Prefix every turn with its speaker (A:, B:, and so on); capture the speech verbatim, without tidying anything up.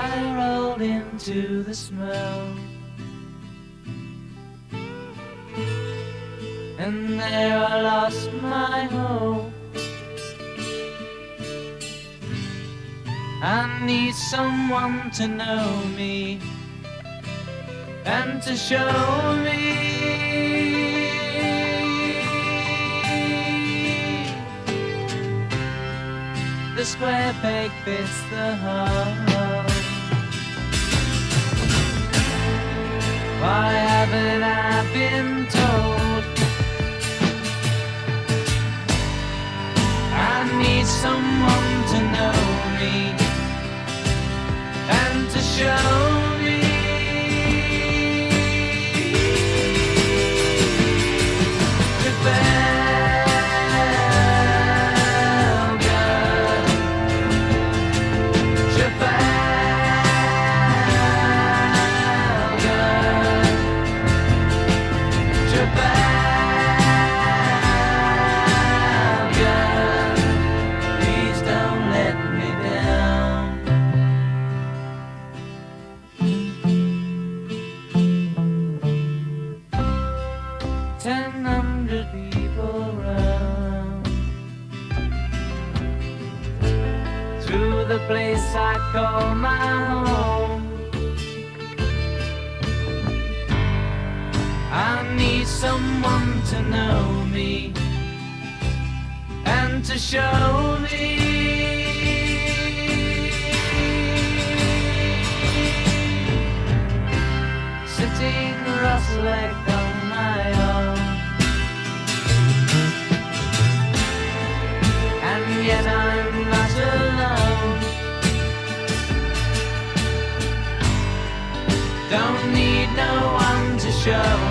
A: I rolled into the smell, and there I lost my hope. I need someone to know me and to show me the square peg fits the hole. Why haven't I been told? I need someone to know me and to show me Trafalgar, Trafalgar, Trafalgar. Please don't let me down. Ten hundred people round through the place I call my home. I need someone to know me and to show me sitting cross-legged on my own, and yet I'm not alone. Don't need no one to show